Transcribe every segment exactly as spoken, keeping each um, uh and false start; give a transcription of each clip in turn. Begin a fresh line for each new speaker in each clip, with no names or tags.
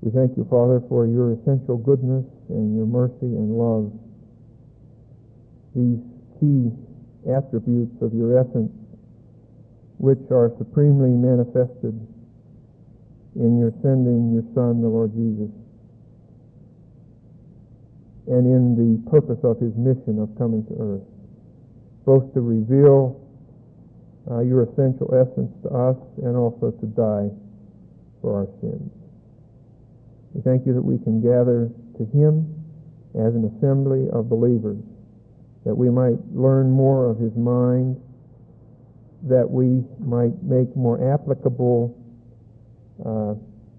We thank you, Father, for your essential goodness and your mercy and love, these key attributes of your essence, which are supremely manifested in your sending your Son, the Lord Jesus, and in the purpose of his mission of coming to earth, both to reveal uh, your essential essence to us and also to die for our sins. We thank you that we can gather to him as an assembly of believers, that we might learn more of his mind, that we might make more applicable uh,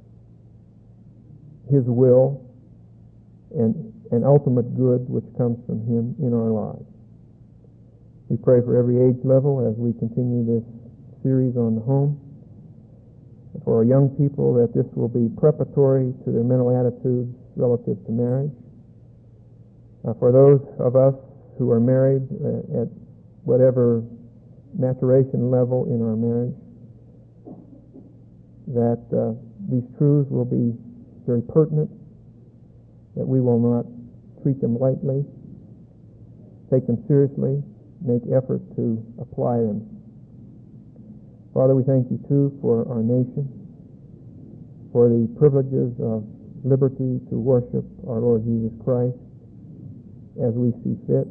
his will and, and ultimate good which comes from him in our lives. We pray for every age level as we continue this series on the home. For our young people, that this will be preparatory to their mental attitudes relative to marriage. Uh, for those of us who are married uh, at whatever maturation level in our marriage, that uh, these truths will be very pertinent, that we will not treat them lightly, take them seriously, make effort to apply them. Father, we thank you too for our nation, for the privileges of liberty to worship our Lord Jesus Christ as we see fit.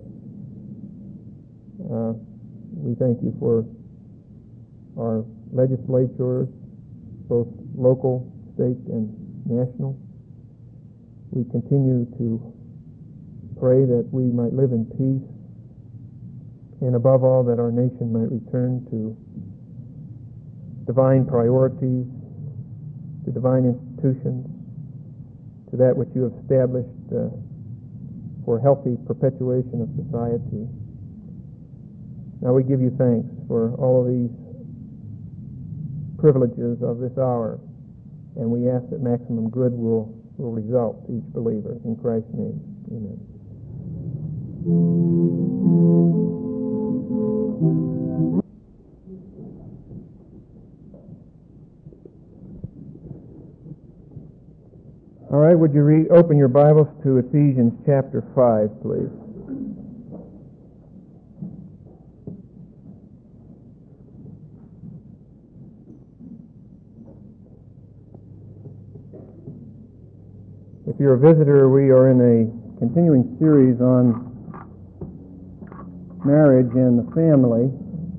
Uh, we thank you for our legislatures, both local, state, and national. We continue to pray that we might live in peace, and above all, that our nation might return to divine priorities, to divine institutions, to that which you have established uh, for healthy perpetuation of society. Now we give you thanks for all of these privileges of this hour, and we ask that maximum good will, will result to each believer. In Christ's name, amen. All right, would you re- open your Bibles to Ephesians chapter five, please? If you're a visitor, we are in a continuing series on marriage and the family.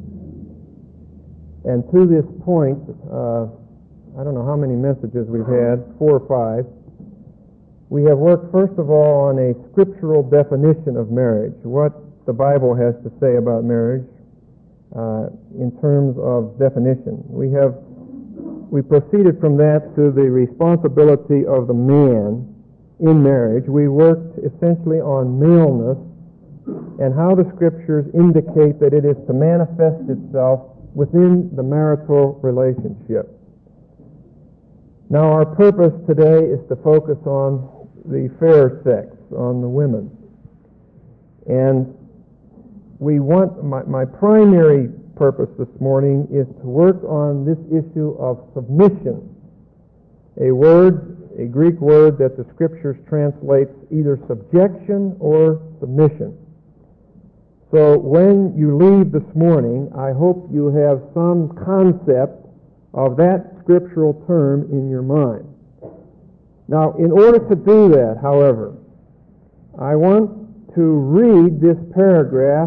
And to this point, uh, I don't know how many messages we've had, four or five. We have worked, first of all, on a scriptural definition of marriage, what the Bible has to say about marriage uh, in terms of definition. We have we proceeded from that to the responsibility of the man in marriage. We worked essentially on maleness and how the Scriptures indicate that it is to manifest itself within the marital relationship. Now, our purpose today is to focus on the fair sex, on the women. And we want, my, my primary purpose this morning is to work on this issue of submission, a word, a Greek word that the Scriptures translates either subjection or submission. So when you leave this morning, I hope you have some concept of that scriptural term in your mind. Now, in order to do that, however, I want to read this paragraph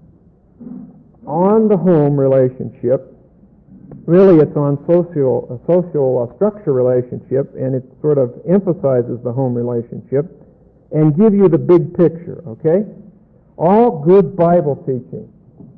on the home relationship. Really, it's on social, a social uh, structure relationship, and it sort of emphasizes the home relationship, and give you the big picture, okay? All good Bible teaching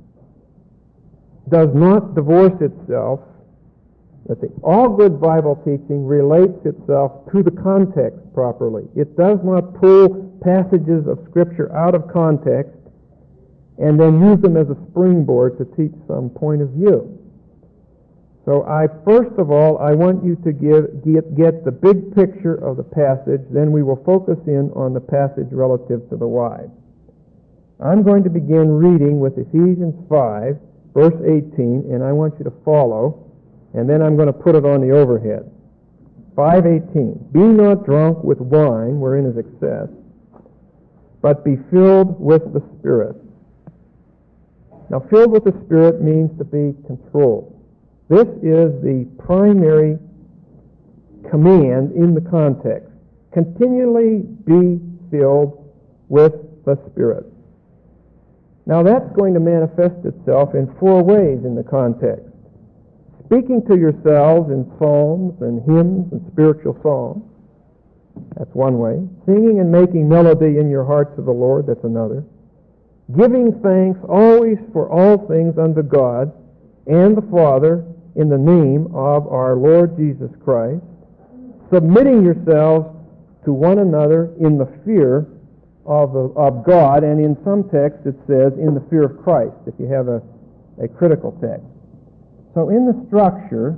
does not divorce itself. Let's see, all good Bible teaching relates itself to the context properly. It does not pull passages of Scripture out of context and then use them as a springboard to teach some point of view. So I, first of all, I want you to give, get, get the big picture of the passage, then we will focus in on the passage relative to the wives. I'm going to begin reading with Ephesians five, verse eighteen, and I want you to follow, and then I'm going to put it on the overhead. five eighteen. Be not drunk with wine, wherein is excess, but be filled with the Spirit. Now, filled with the Spirit means to be controlled. This is the primary command in the context. Continually be filled with the Spirit. Now, that's going to manifest itself in four ways in the context. Speaking to yourselves in psalms and hymns and spiritual songs. That's one way. Singing and making melody in your heart to the Lord. That's another. Giving thanks always for all things unto God and the Father in the name of our Lord Jesus Christ. Submitting yourselves to one another in the fear of, of God, and in some texts it says in the fear of Christ, if you have a, a critical text. So in the structure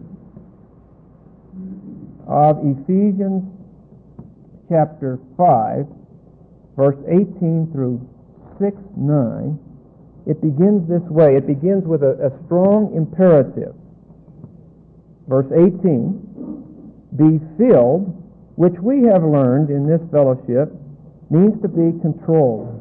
of Ephesians chapter five, verse eighteen through six nine, it begins this way. It begins with a, a strong imperative. Verse eighteen, be filled, which we have learned in this fellowship, means to be controlled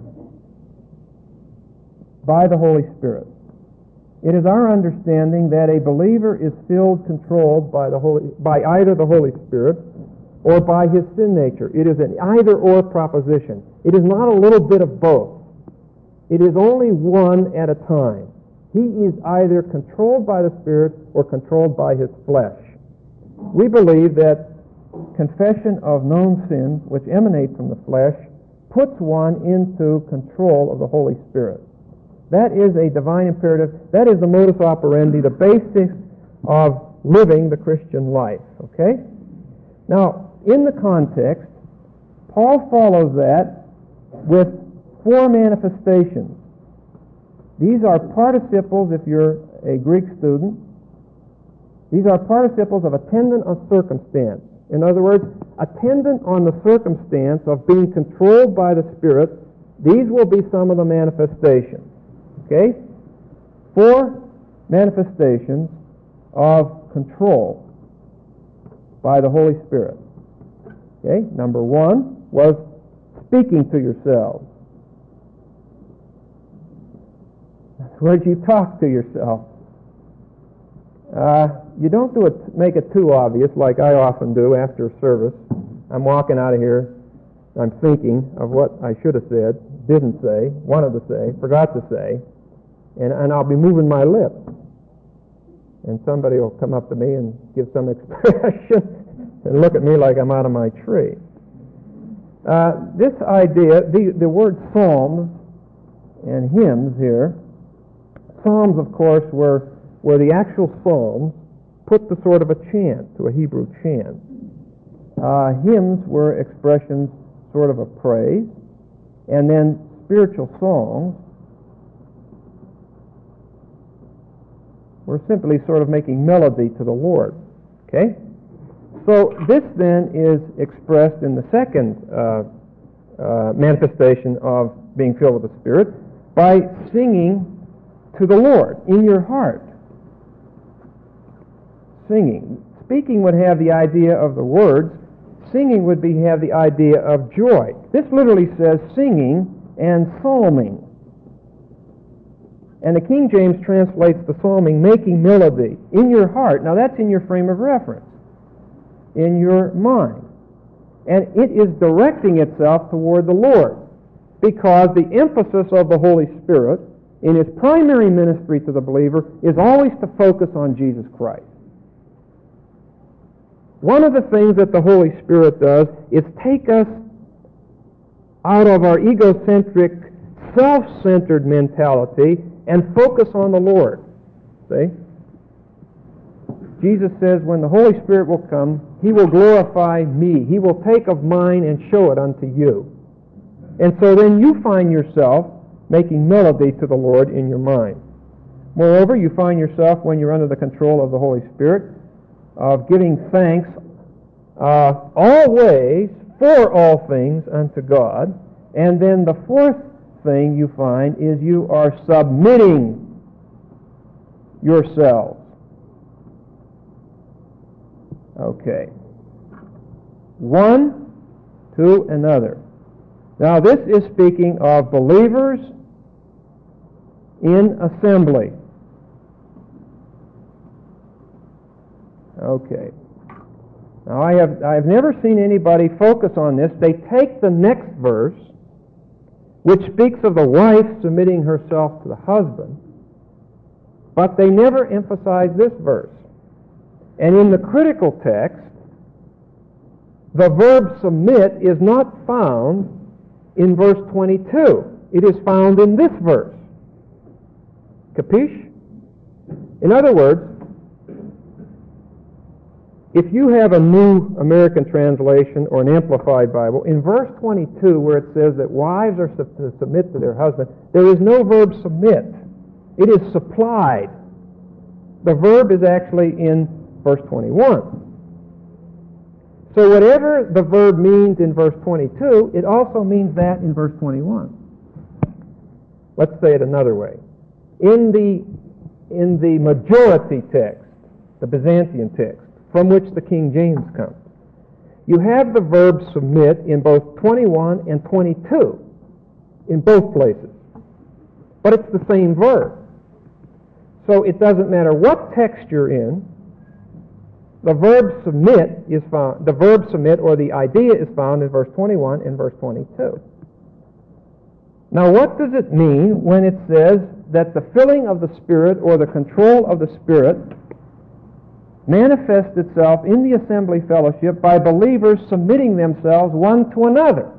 by the Holy Spirit. It is our understanding that a believer is filled, controlled by the Holy, by either the Holy Spirit or by his sin nature. It is an either-or proposition. It is not a little bit of both. It is only one at a time. He is either controlled by the Spirit or controlled by his flesh. We believe that confession of known sins, which emanate from the flesh, puts one into control of the Holy Spirit. That is a divine imperative. That is the modus operandi, the basis of living the Christian life. Okay? Now, in the context, Paul follows that with four manifestations. These are participles, if you're a Greek student. These are participles of attendant on circumstance. In other words, attendant on the circumstance of being controlled by the Spirit. These will be some of the manifestations. Okay? Four manifestations of control by the Holy Spirit. Okay? Number one was speaking to yourselves. Where'd you talk to yourself? Uh, you don't do it, make it too obvious like I often do after a service. I'm walking out of here, I'm thinking of what I should have said, didn't say, wanted to say, forgot to say, and, and I'll be moving my lips. And somebody will come up to me and give some expression and look at me like I'm out of my tree. Uh, this idea, the, the word psalms and hymns here, psalms, of course, were, were the actual psalms put to sort of a chant, to a Hebrew chant. Uh, hymns were expressions sort of a praise, and then spiritual songs were simply sort of making melody to the Lord. Okay? So this then is expressed in the second uh, uh, manifestation of being filled with the Spirit by singing to the Lord in your heart. Singing. Speaking would have the idea of the words. Singing would be have the idea of joy. This literally says singing and psalming. And the King James translates the psalming, making melody in your heart. Now that's in your frame of reference, in your mind. And it is directing itself toward the Lord, because the emphasis of the Holy Spirit in his primary ministry to the believer is always to focus on Jesus Christ. One of the things that the Holy Spirit does is take us out of our egocentric, self-centered mentality and focus on the Lord. See? Jesus says, when the Holy Spirit will come, he will glorify me. He will take of mine and show it unto you. And so then you find yourself making melody to the Lord in your mind. Moreover, you find yourself, when you're under the control of the Holy Spirit, of giving thanks uh, always for all things unto God. And then the fourth thing you find is you are submitting yourselves. Okay. one to another. Now this is speaking of believers in assembly. Okay. Now I have I've never seen anybody focus on this. They take the next verse, which speaks of the wife submitting herself to the husband, but they never emphasize this verse. And in the critical text, the verb submit is not found in verse twenty-two. It is found in this verse. Capiche? In other words, if you have a New American Translation or an Amplified Bible, in verse twenty-two, where it says that wives are to submit to their husband, there is no verb submit. It is supplied. The verb is actually in verse twenty-one. So whatever the verb means in verse twenty-two, it also means that in verse twenty-one. Let's say it another way. In the, in the majority text, the Byzantine text, from which the King James comes, you have the verb submit in both twenty-one and twenty-two, in both places. But it's the same verb. So it doesn't matter what text you're in, the verb submit is found, the verb submit or the idea is found in verse twenty-one and verse twenty-two. Now what does it mean when it says that the filling of the Spirit or the control of the Spirit manifests itself in the assembly fellowship by believers submitting themselves one to another?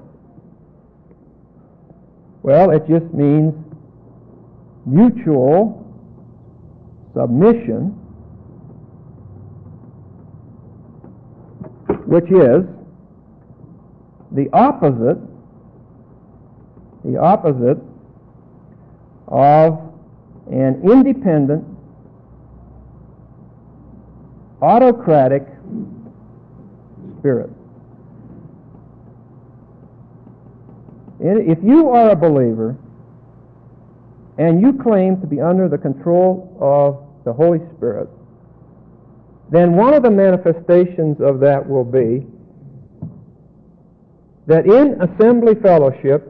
Well, it just means mutual submission, which is the opposite, the opposite of an independent, autocratic spirit. If you are a believer and you claim to be under the control of the Holy Spirit, then one of the manifestations of that will be that in assembly fellowship,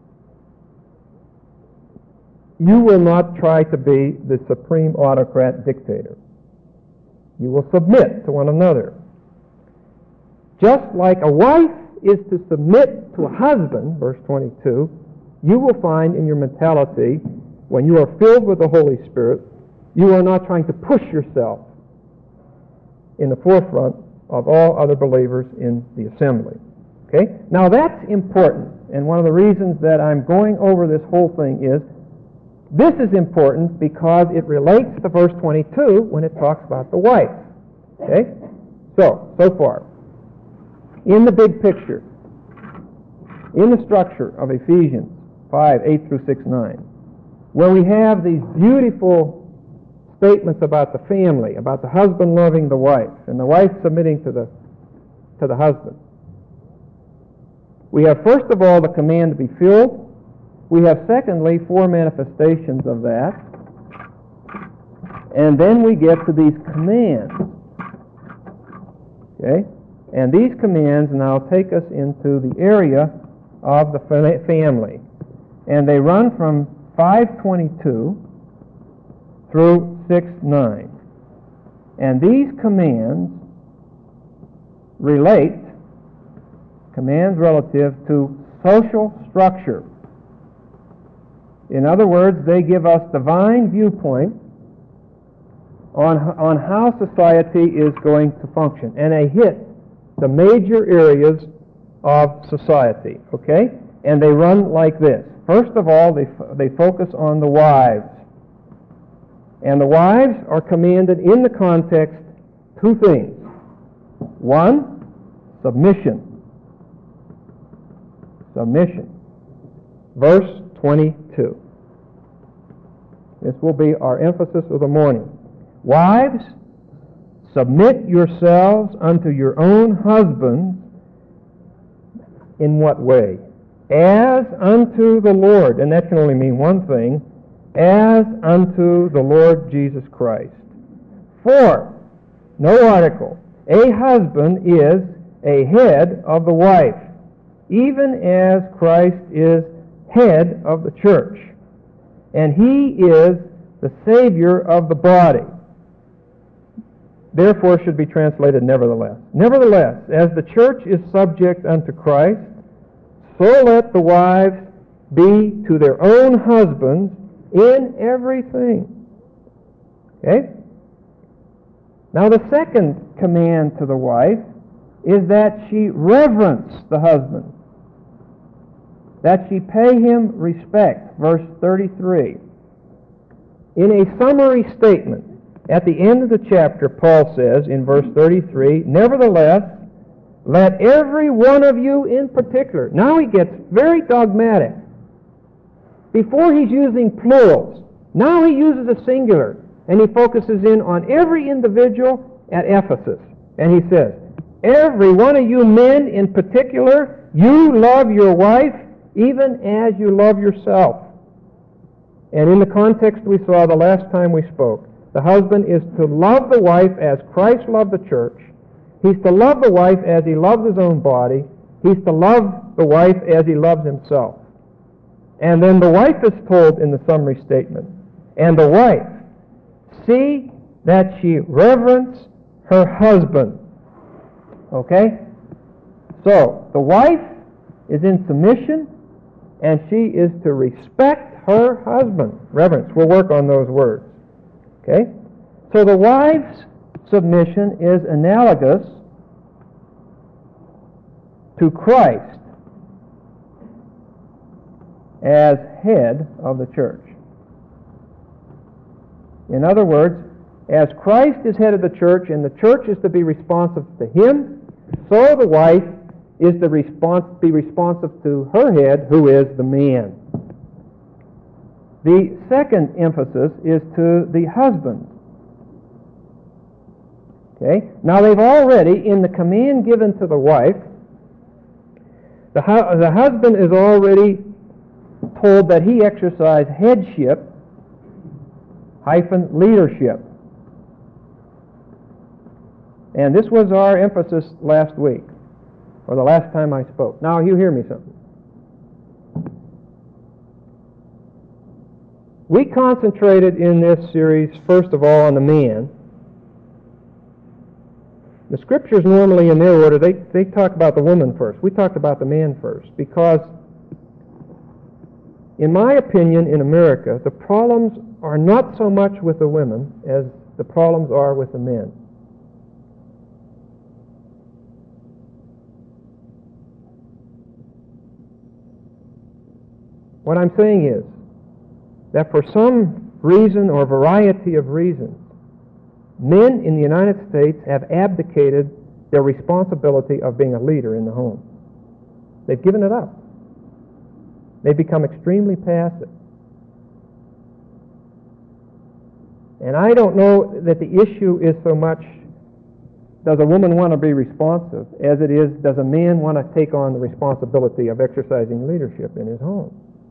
you will not try to be the supreme autocrat dictator. You will submit to one another. Just like a wife is to submit to a husband, verse twenty-two, you will find in your mentality, when you are filled with the Holy Spirit, you are not trying to push yourself in the forefront of all other believers in the assembly. Okay? Now that's important, and one of the reasons that I'm going over this whole thing is this is important because it relates to verse twenty-two when it talks about the wife. Okay? So, so far, in the big picture, in the structure of Ephesians five, eight through six, nine, where we have these beautiful statements about the family, about the husband loving the wife, and the wife submitting to the, to the husband. We have, first of all, the command to be filled. We have, secondly, four manifestations of that. And then we get to these commands. Okay? And these commands now take us into the area of the family. And they run from five twenty-two through six nine. And these commands relate, commands relative to social structure. In other words, they give us divine viewpoint on, on how society is going to function. And they hit the major areas of society, okay? And they run like this. First of all, they, they focus on the wives. And the wives are commanded in the context two things. One, submission. Submission. Verse twenty-two. This will be our emphasis of the morning. Wives, submit yourselves unto your own husbands. In what way? As unto the Lord. And that can only mean one thing. As unto the Lord Jesus Christ. For, no article, a husband is a head of the wife, even as Christ is head of the church, and he is the Savior of the body. Therefore should be translated nevertheless. Nevertheless, as the church is subject unto Christ, so let the wives be to their own husbands in everything. Okay? Now the second command to the wife is that she reverence the husband, that she pay him respect. Verse thirty-three. In a summary statement, at the end of the chapter, Paul says in verse thirty-three, nevertheless, let every one of you in particular. Now he gets very dogmatic. Before he's using plurals. Now he uses a singular, and he focuses in on every individual at Ephesus. And he says, every one of you men in particular, you love your wife even as you love yourself. And in the context we saw the last time we spoke, the husband is to love the wife as Christ loved the church. He's to love the wife as he loves his own body. He's to love the wife as he loves himself. And then the wife is told in the summary statement, and the wife, see that she reverence her husband. Okay? So, the wife is in submission, and she is to respect her husband. Reverence. We'll work on those words. Okay? So the wife's submission is analogous to Christ as head of the church. In other words, as Christ is head of the church and the church is to be responsive to him, so the wife is to respons- be responsive to her head, who is the man. The second emphasis is to the husband. Okay? Now they've already, in the command given to the wife, the, hu- the husband is already told that he exercise headship hyphen leadership. And this was our emphasis last week, or the last time I spoke. Now you hear me something. We concentrated in this series, first of all, on the man. The scriptures normally in their order, they, they talk about the woman first. We talked about the man first, because in my opinion, in America, the problems are not so much with the women as the problems are with the men. What I'm saying is that for some reason or variety of reasons, men in the United States have abdicated their responsibility of being a leader in the home. They've given it up. They've become extremely passive. And I don't know that the issue is so much, does a woman want to be responsive, as it is, does a man want to take on the responsibility of exercising leadership in his home?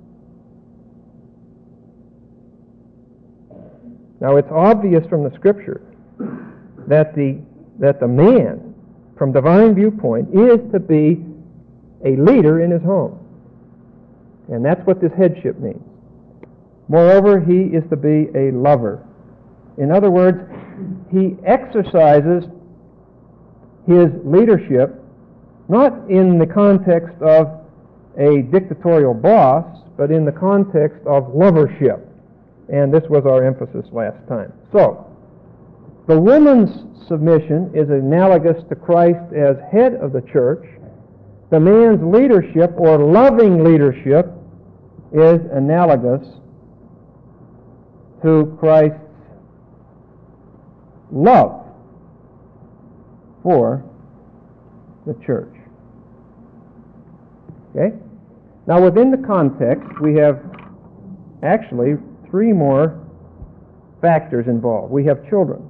Now it's obvious from the Scripture that the that the man, from divine viewpoint, is to be a leader in his home. And that's what this headship means. Moreover, he is to be a lover. In other words, he exercises his leadership not in the context of a dictatorial boss, but in the context of lovership. And this was our emphasis last time. So, the woman's submission is analogous to Christ as head of the church. The man's leadership, or loving leadership, is analogous to Christ's love for the church. Okay? Now, within the context, we have actually three more factors involved. We have children.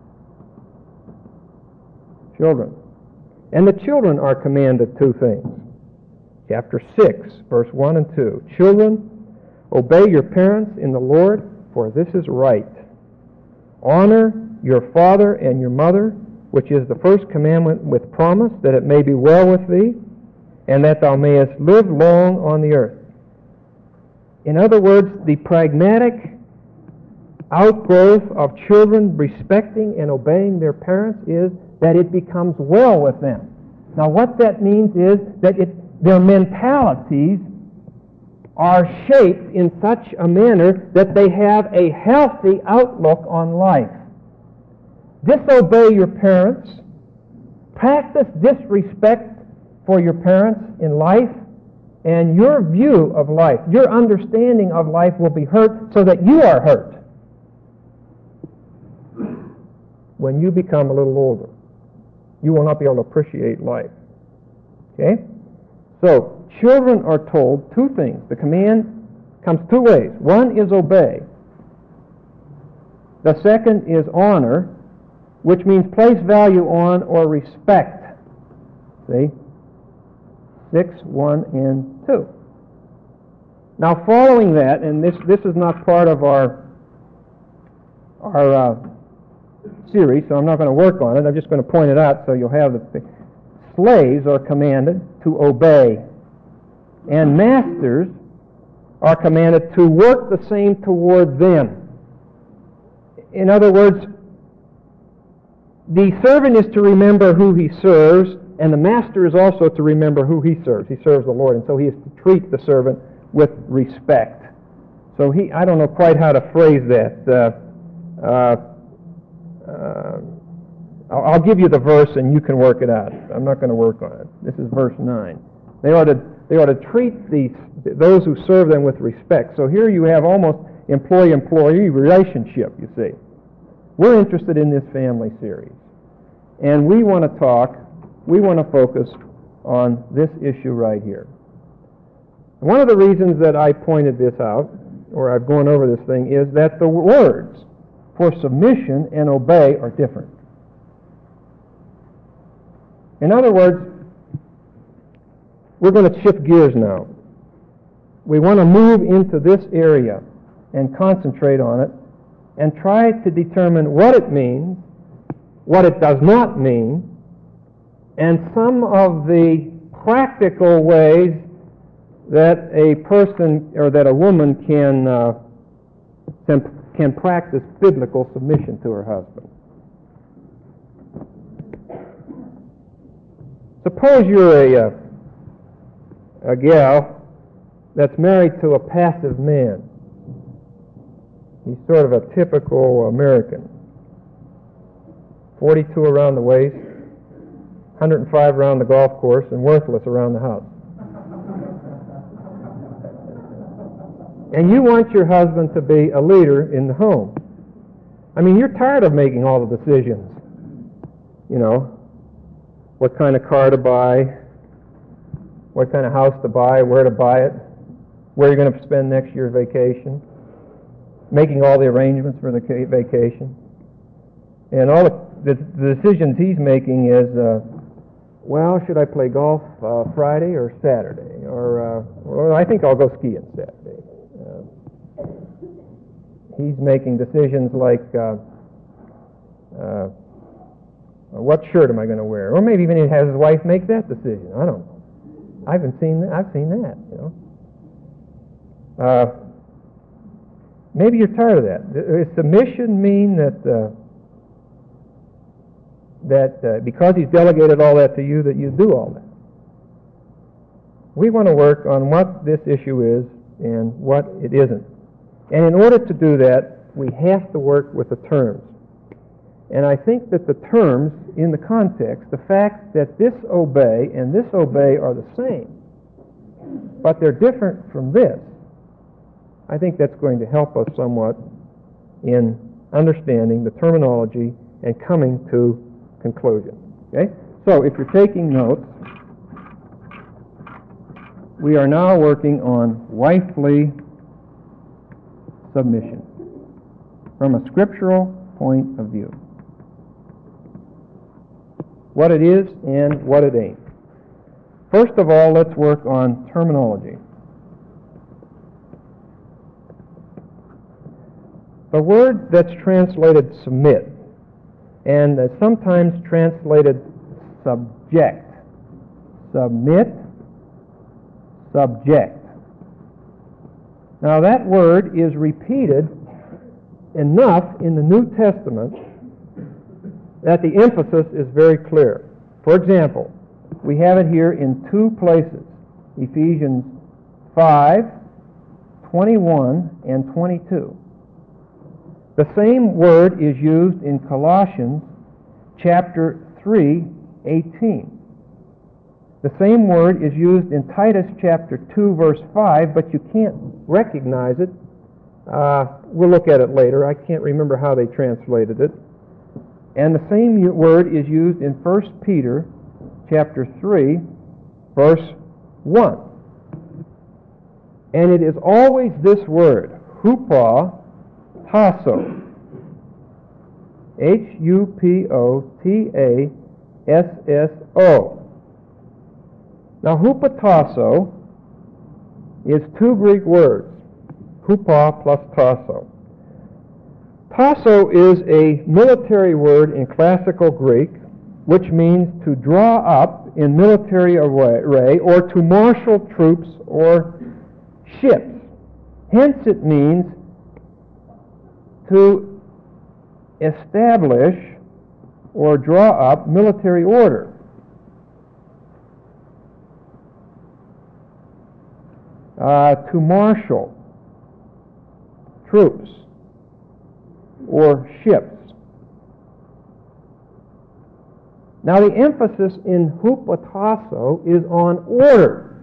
Children. And the children are commanded two things. Chapter six, verse one and two. Children, obey your parents in the Lord, for this is right. Honor your father and your mother, which is the first commandment with promise, that it may be well with thee, and that thou mayest live long on the earth. In other words, the pragmatic outgrowth of children respecting and obeying their parents is that it becomes well with them. Now what that means is that it, their mentalities are shaped in such a manner that they have a healthy outlook on life. Disobey your parents, practice disrespect for your parents in life, and your view of life, your understanding of life will be hurt so that you are hurt when you become a little older. You will not be able to appreciate life. Okay? So, children are told two things. The command comes two ways. One is obey. The second is honor, which means place value on or respect. See? Six, one, and two. Now, following that, and this this is not part of our our uh, series, so I'm not going to work on it. I'm just going to point it out so you'll have the. Slaves are commanded to obey, and masters are commanded to work the same toward them. In other words, the servant is to remember who he serves, and the master is also to remember who he serves. He serves the Lord, and so he is to treat the servant with respect. So he, I don't know quite how to phrase that. Uh, uh, uh, I'll give you the verse and you can work it out. I'm not going to work on it. This is verse nine. They ought to, they ought to treat the, those who serve them with respect. So here you have almost employee-employee relationship, you see. We're interested in this family series. And we want to talk, we want to focus on this issue right here. One of the reasons that I pointed this out, or I've gone over this thing, is that the words for submission and obey are different. In other words, we're going to shift gears now. We want to move into this area and concentrate on it and try to determine what it means, what it does not mean, and some of the practical ways that a person or that a woman can, uh, can, can practice biblical submission to her husband. Suppose you're a, a, a gal that's married to a passive man. He's sort of a typical American. forty-two around the waist, one hundred five around the golf course, and worthless around the house. And you want your husband to be a leader in the home. I mean, you're tired of making all the decisions. You know, what kind of car to buy, what kind of house to buy, where to buy it, where you're going to spend next year's vacation, making all the arrangements for the vacation. And all the, the, the decisions he's making is, uh, well, should I play golf uh, Friday or Saturday? Or, uh, well, I think I'll go skiing Saturday. Uh, he's making decisions like, uh, uh, what shirt am I going to wear? Or maybe even he has his wife make that decision. I don't know. I haven't seen that. I've seen that, you know. Uh, maybe you're tired of that. Does submission mean that uh, that uh, because he's delegated all that to you, that you do all that? We want to work on what this issue is and what it isn't. And in order to do that, we have to work with the terms. And I think that the terms in the context, the fact that this obey and this obey are the same, but they're different from this, I think that's going to help us somewhat in understanding the terminology and coming to conclusion. Okay? So if you're taking notes, we are now working on wifely submission from a scriptural point of view. What it is and what it ain't. First of all, let's work on terminology. The word that's translated submit and uh, sometimes translated subject. Submit, subject. Now that word is repeated enough in the New Testament that the emphasis is very clear. For example, we have it here in two places, Ephesians five, twenty-one and twenty-two. The same word is used in Colossians chapter three, eighteen. The same word is used in Titus chapter two, verse five, but you can't recognize it. Uh, we'll look at it later. I can't remember how they translated it. And the same word is used in First Peter chapter three, verse one. And it is always this word, hupo tasso. H U P O T A S S O. Now, hupotasso is two Greek words, hupa plus tasso. Tasso is a military word in classical Greek, which means to draw up in military array or to marshal troops or ships. Hence, it means to establish or draw up military order. Uh, to marshal troops or ships. Now the emphasis in hupotasso is on order.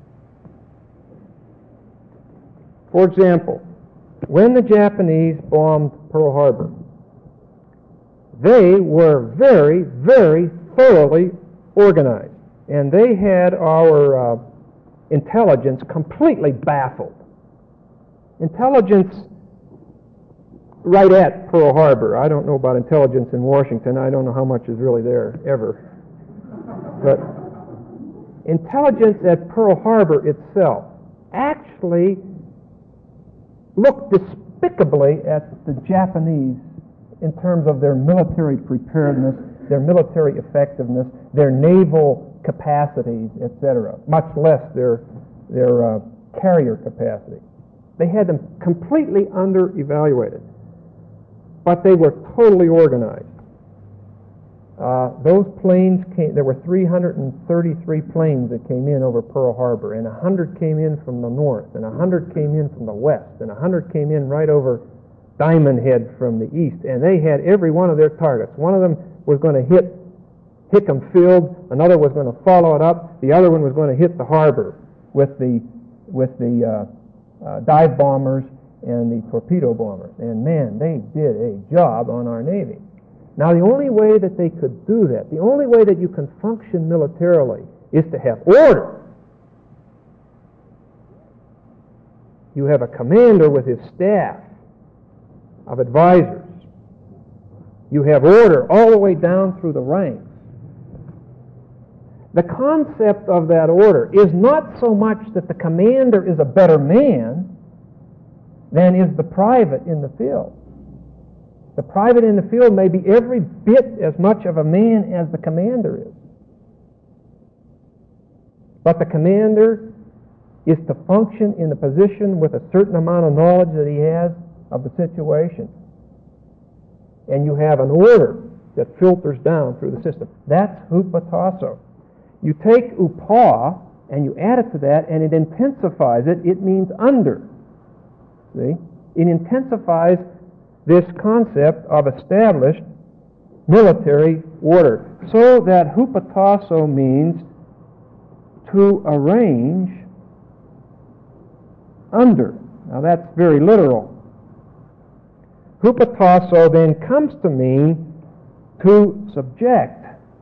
For example, when the Japanese bombed Pearl Harbor, they were very, very thoroughly organized, and they had our uh, intelligence completely baffled. Intelligence right at Pearl Harbor. I don't know about intelligence in Washington. I don't know how much is really there ever. But intelligence at Pearl Harbor itself actually looked despicably at the Japanese in terms of their military preparedness, their military effectiveness, their naval capacities, et cetera, much less their their uh, carrier capacity. They had them completely under-evaluated, but they were totally organized. Uh, those planes came, there were three hundred thirty-three planes that came in over Pearl Harbor, and one hundred came in from the north, and one hundred came in from the west, and one hundred came in right over Diamond Head from the east, and they had every one of their targets. One of them was going to hit Hickam Field, another was going to follow it up, the other one was going to hit the harbor with the with the uh, uh, dive bombers and the torpedo bombers. And man, they did a job on our Navy. Now the only way that they could do that, the only way that you can function militarily is to have order. You have a commander with his staff of advisors. You have order all the way down through the ranks. The concept of that order is not so much that the commander is a better man than is the private in the field. The private in the field may be every bit as much of a man as the commander is. But the commander is to function in the position with a certain amount of knowledge that he has of the situation. And you have an order that filters down through the system. That's hupotasso. You take upa and you add it to that, and it intensifies it. It means under. See? It intensifies this concept of established military order. So that hupotasso means to arrange under. Now that's very literal. Hupotasso then comes to mean to subject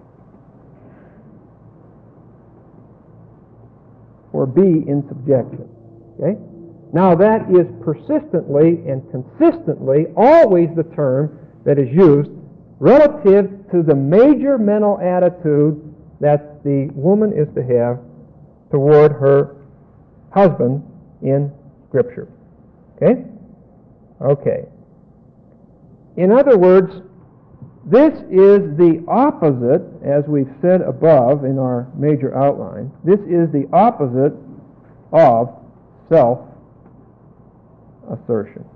or be in subjection. Okay? Now that is persistently and consistently always the term that is used relative to the major mental attitude that the woman is to have toward her husband in Scripture. Okay? Okay. In other words, This is the opposite, as we've said above in our major outline, this is the opposite of self-assertion.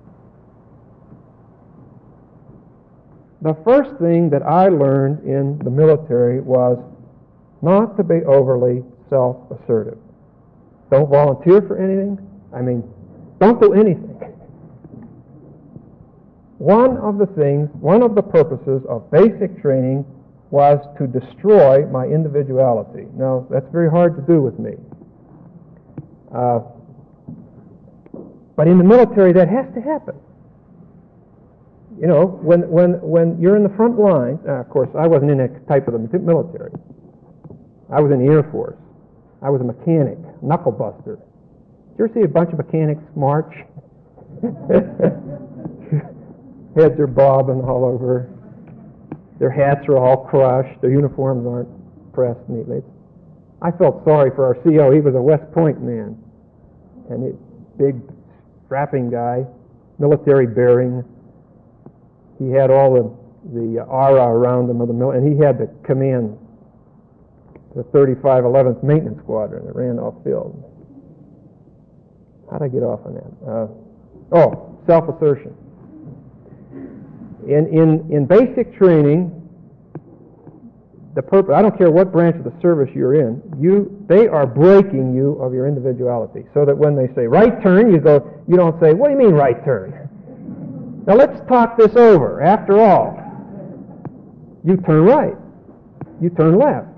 The first thing that I learned in the military was not to be overly self-assertive. Don't volunteer for anything. I mean, don't do anything. One of the things, one of the purposes of basic training was to destroy my individuality. Now, that's very hard to do with me. Uh, but in the military, that has to happen. You know, when when when you're in the front line, uh, of course, I wasn't in that type of the military. I was in the Air Force. I was a mechanic, knuckle buster. Did you ever see a bunch of mechanics march? Heads are bobbing all over. Their hats are all crushed. Their uniforms aren't pressed neatly. I felt sorry for our C O. He was a West Point man, and a big, strapping guy, military bearing. He had all the the aura around him of the mil- and he had to command the thirty-five eleventh Maintenance Squadron at Randolph Field. How'd I get off on that? Uh, oh, self-assertion. In in in basic training, the purpose, I don't care what branch of the service you're in, you they are breaking you of your individuality, so that when they say right turn, you go, you don't say, what do you mean right turn? Now let's talk this over. After all, you turn right, you turn left.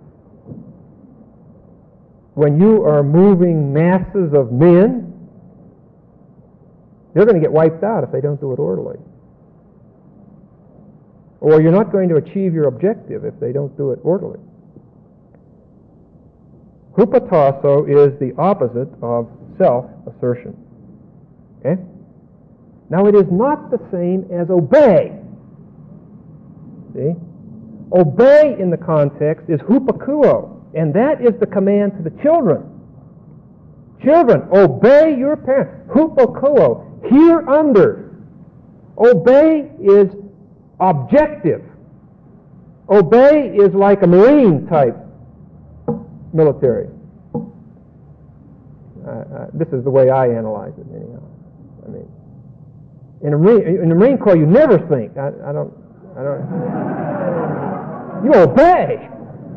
When you are moving masses of men, they're going to get wiped out if they don't do it orderly. Or you're not going to achieve your objective if they don't do it orderly. Hupotasso is the opposite of self-assertion. Okay? Now, it is not the same as obey. See? Obey in the context is hupakuo, and that is the command to the children. Children, obey your parents. Hupakuo, here under. Obey is objective. Obey is like a Marine type military. Uh, uh, this is the way I analyze it, anyhow. I mean, in a Marine, in the Marine Corps, you never think. I, I don't. I don't. You obey.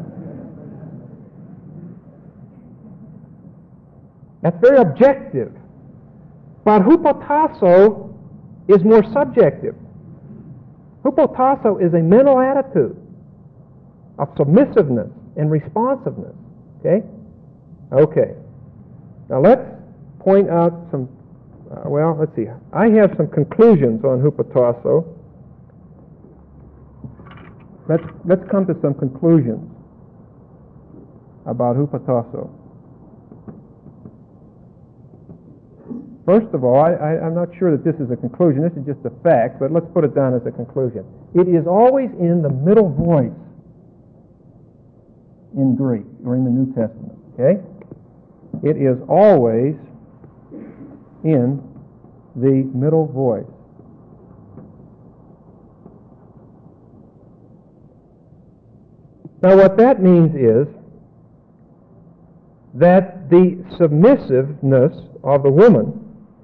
That's very objective. But hupotasso is more subjective. Hupotasso is a mental attitude of submissiveness and responsiveness. Okay? Okay. Now let's point out some, uh, well, let's see. I have some conclusions on hupotasso. Let's, let's come to some conclusions about hupotasso. First of all, I, I, I'm not sure that this is a conclusion. This is just a fact, but let's put it down as a conclusion. It is always in the middle voice in Greek, or in the New Testament. Okay? It is always in the middle voice. Now, what that means is that the submissiveness of the woman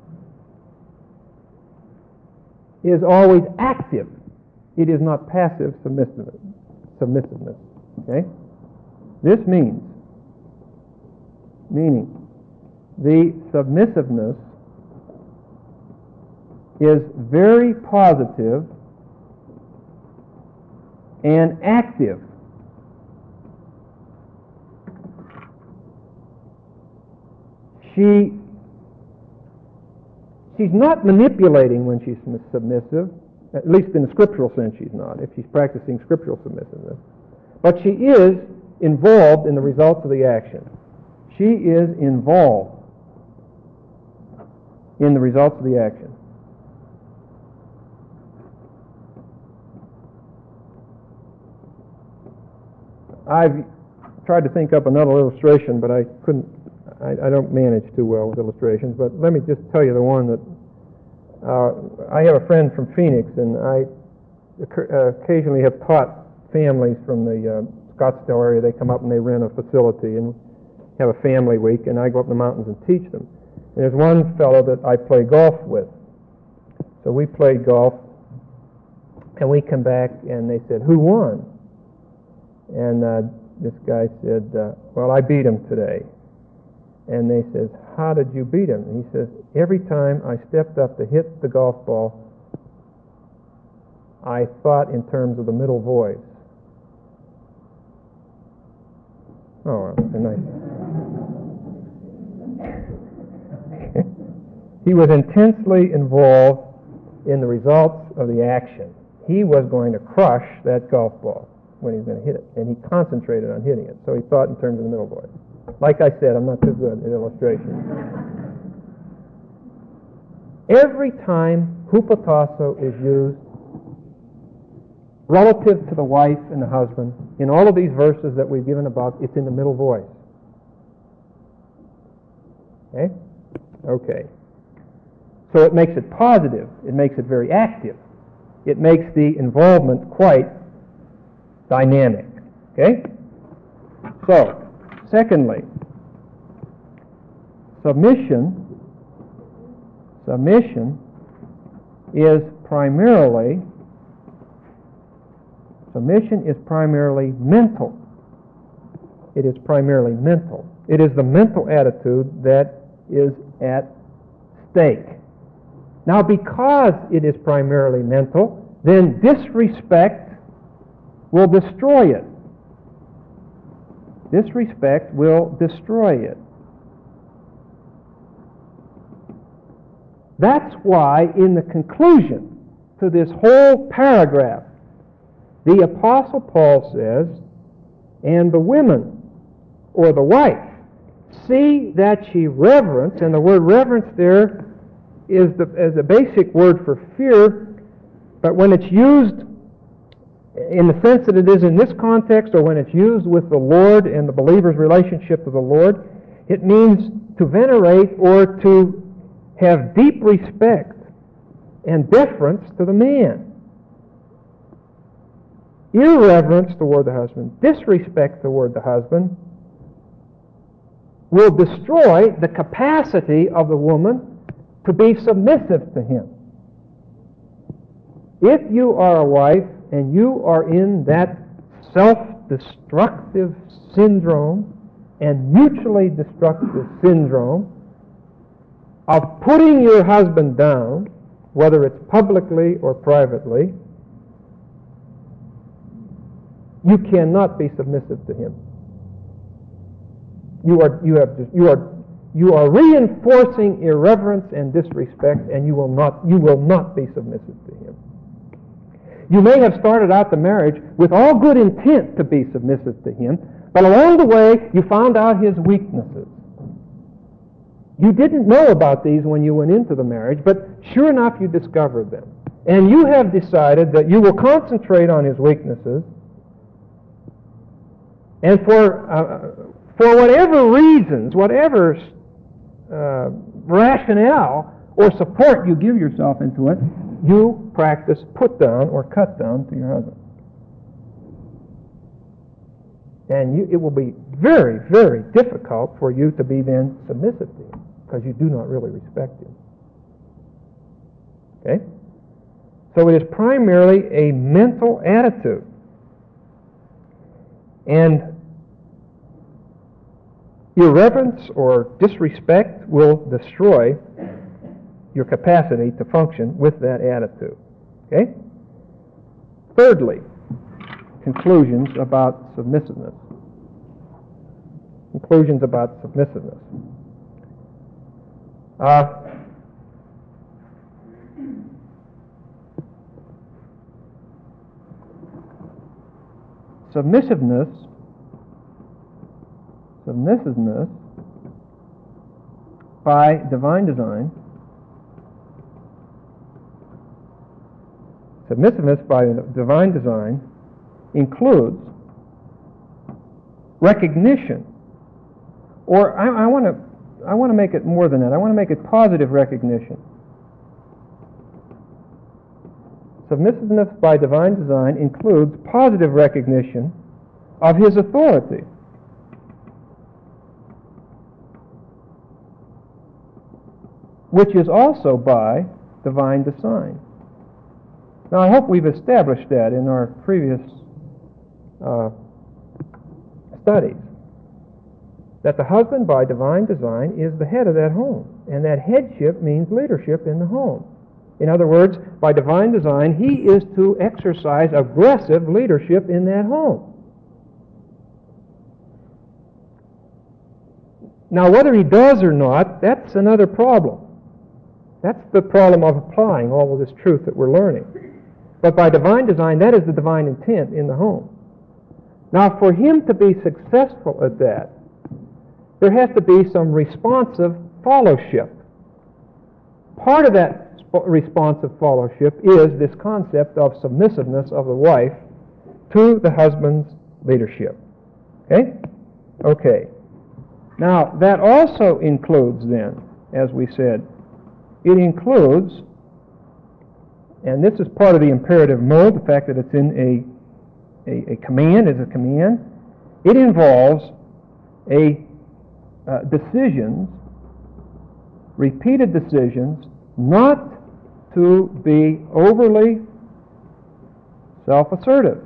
is always active. It is not passive submissiveness. Submissiveness. Okay? This means, meaning, the submissiveness is very positive and active. She She's not manipulating when she's submissive, at least in the scriptural sense she's not, if she's practicing scriptural submissiveness. But she is involved in the results of the action. She is involved in the results of the action. I've tried to think up another illustration, but I couldn't. I, I don't manage too well with illustrations, but let me just tell you the one that uh, I have a friend from Phoenix, and I uh, occasionally have taught families from the uh, Scottsdale area. They come up and they rent a facility and have a family week, and I go up in the mountains and teach them. And there's one fellow that I play golf with. So we played golf, and we come back, and they said, "Who won?" And uh, this guy said, uh, "Well, I beat him today." And they says, "How did you beat him?" And he says, "Every time I stepped up to hit the golf ball, I thought in terms of the middle voice." Oh, well, that's a nice. He was intensely involved in the results of the action. He was going to crush that golf ball when he was going to hit it, and he concentrated on hitting it. So he thought in terms of the middle voice. Like I said, I'm not too good at illustration. Every time hupotasso is used relative to the wife and the husband, in all of these verses that we've given above, it's in the middle voice. Okay? Okay. So it makes it positive. It makes it very active. It makes the involvement quite dynamic. Okay? So, secondly, submission, submission is primarily, submission is primarily mental. It is primarily mental. It is the mental attitude that is at stake. Now, because it is primarily mental, then disrespect will destroy it. Disrespect will destroy it. That's why in the conclusion to this whole paragraph, the Apostle Paul says, "And the women," or the wife, "see that she reverence," and the word reverence there is the, is a basic word for fear, but when it's used in the sense that it is in this context, or when it's used with the Lord and the believer's relationship to the Lord, it means to venerate or to have deep respect and deference to the man. Irreverence toward the husband, disrespect toward the husband, will destroy the capacity of the woman to be submissive to him. If you are a wife and you are in that self-destructive syndrome and mutually destructive syndrome of putting your husband down, whether it's publicly or privately, you cannot be submissive to him. You are, you have, you are, you are reinforcing irreverence and disrespect, and you will not, you will not be submissive to him. You may have started out the marriage with all good intent to be submissive to him, but along the way you found out his weaknesses. You didn't know about these when you went into the marriage, but sure enough you discovered them. And you have decided that you will concentrate on his weaknesses, and for uh, for whatever reasons, whatever uh, rationale or support you give yourself into it, you practice put down or cut down to your husband. And you, it will be very, very difficult for you to be then submissive to him, because you do not really respect him. Okay? So it is primarily a mental attitude. And irreverence or disrespect will destroy your capacity to function with that attitude. Okay? Thirdly, conclusions about submissiveness. Conclusions about submissiveness. Uh, submissiveness submissiveness by divine design submissiveness by divine design includes recognition, or I, I want to I want to make it more than that. I want to make it positive recognition. submissiveness by divine design includes positive recognition of his authority. Which is also by divine design. Now, I hope we've established that in our previous uh, studies, that the husband by divine design is the head of that home, and that headship means leadership in the home. In other words, by divine design, he is to exercise aggressive leadership in that home. Now, whether he does or not, that's another problem. That's the problem of applying all of this truth that we're learning. But by divine design, that is the divine intent in the home. Now, for him to be successful at that, there has to be some responsive fellowship. Part of that responsive fellowship is this concept of submissiveness of the wife to the husband's leadership. Okay? Okay. Now, that also includes then, as we said, it includes, and this is part of the imperative mode, the fact that it's in a, a, a command, is a command, it involves a uh, decisions, repeated decisions, not to be overly self-assertive.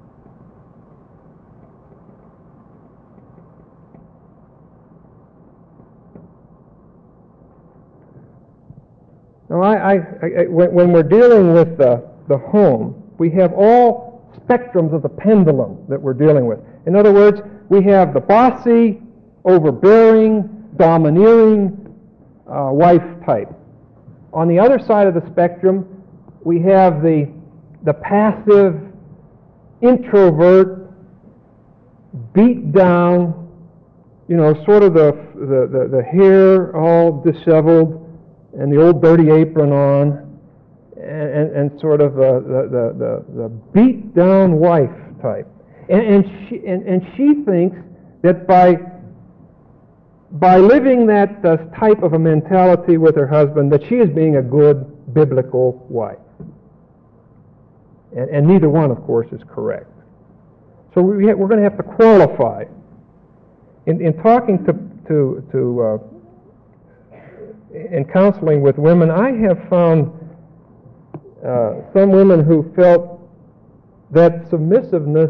Now, I, I, I, when, when we're dealing with the, the home, we have all spectrums of the pendulum that we're dealing with. In other words, we have the bossy, overbearing, domineering uh, wife type. On the other side of the spectrum, we have the, the passive, introvert, beat down, you know, sort of the, the, the, the hair all disheveled, and the old dirty apron on, and, and, and sort of the, the, the, the beat-down wife type. And, and, she, and, and she thinks that by, by living that uh, type of a mentality with her husband, that she is being a good biblical wife. And, and neither one, of course, is correct. So we ha- we're going to have to qualify. In, in talking to, to, to uh, in counseling with women, I have found uh, some women who felt that submissiveness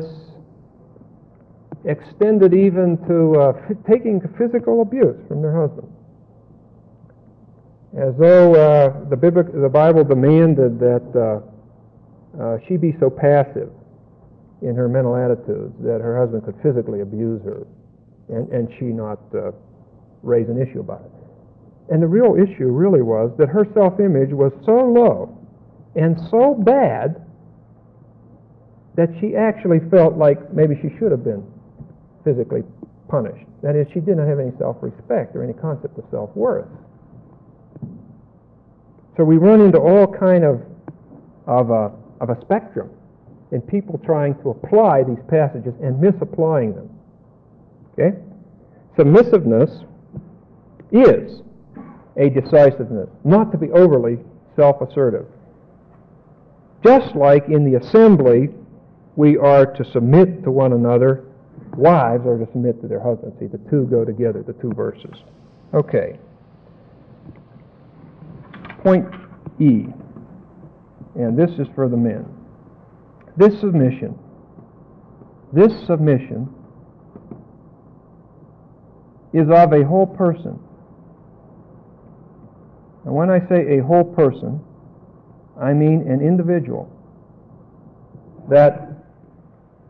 extended even to uh, f- taking physical abuse from their husband, as though uh, the, Biblic- the Bible demanded that uh, uh, she be so passive in her mental attitudes that her husband could physically abuse her, and, and she not uh, raise an issue about it. And the real issue really was that her self-image was so low and so bad that she actually felt like maybe she should have been physically punished. That is, she didn't have any self-respect or any concept of self-worth. So we run into all kind of of a, of a spectrum in people trying to apply these passages and misapplying them. Okay? Submissiveness is a decisiveness, not to be overly self-assertive. Just like in the assembly, we are to submit to one another, wives are to submit to their husbands. See, the two go together, the two verses. Okay. Point E, and this is for the men. This submission, this submission is of a whole person. And when I say a whole person, I mean an individual that